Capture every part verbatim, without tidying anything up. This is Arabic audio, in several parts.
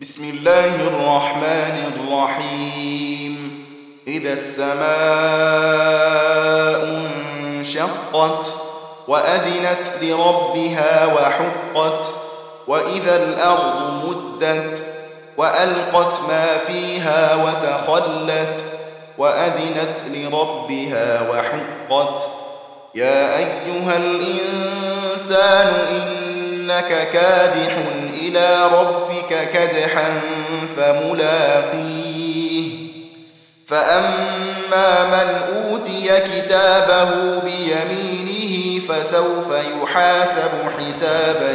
بسم الله الرحمن الرحيم. إذا السماء انشقت وأذنت لربها وحقت وإذا الأرض مدت وألقت ما فيها وتخلت وأذنت لربها وحقت. يا أيها الإنسان إنك كادح إلى ربك كدحا فملاقيه فأما من أوتي كتابه بيمينه فسوف يحاسب حسابا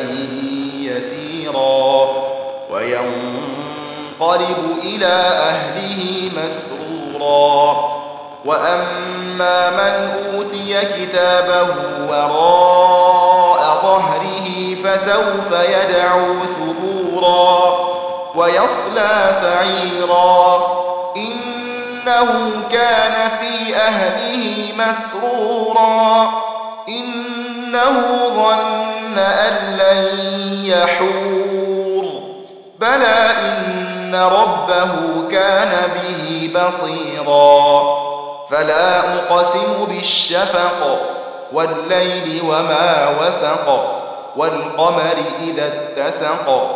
يسيرا وينقلب إلى أهله مسرورا. وأما من أوتي كتابه وراء ظهره فسوف يدعو ثبورا ويصلى سعيرا إنه كان في أهله مسرورا إنه ظن أن لن يحور بلى إن ربه كان به بصيرا. فلا أقسم بالشفق والليل وما وسق والقمر إذا اتسق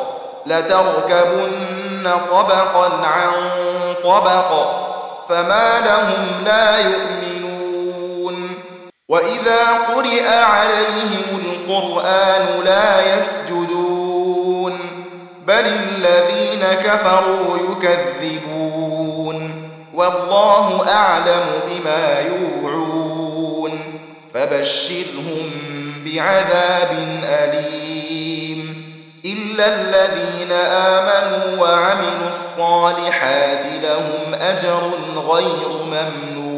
لتركبن طبقا عن طبق فما لهم لا يؤمنون. وإذا قرئ عليهم القرآن لا يسجدون بل الذين كفروا يكذبون والله أعلم بما يوعون فبشرهم بعذاب أليم إلا الذين آمنوا وعملوا الصالحات لهم أجر غير ممنون.